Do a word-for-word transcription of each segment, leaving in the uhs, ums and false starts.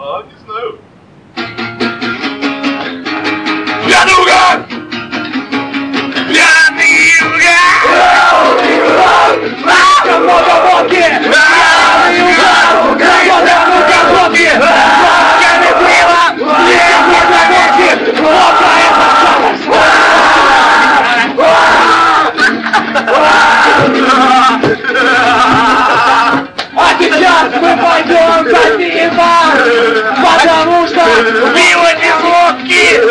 А, не знаю. Пьяный угар! Пьяный угар! Много водки! Пьяный угар! Много водки! Пьяный пиво! Много водки! Водка это А сейчас мы пойдем за пивом, потому что пиво не водки!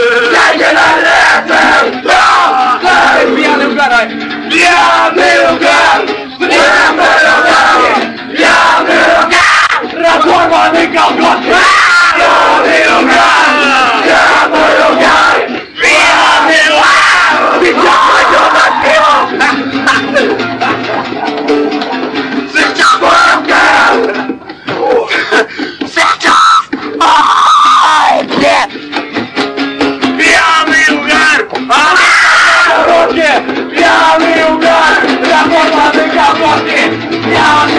Пьяный угар! Пьяный угар! Пьяный угар! Пьяный угар! Разорванный колготки! Пьяный угар! Пьяный угар! Пьяный угар! Сейчас пойдем за пивом! Сейчас водка! Сейчас! Ай, блядь! Пьяный угар! Руки! Пьяный угар! Разорванный колготки! Пьяный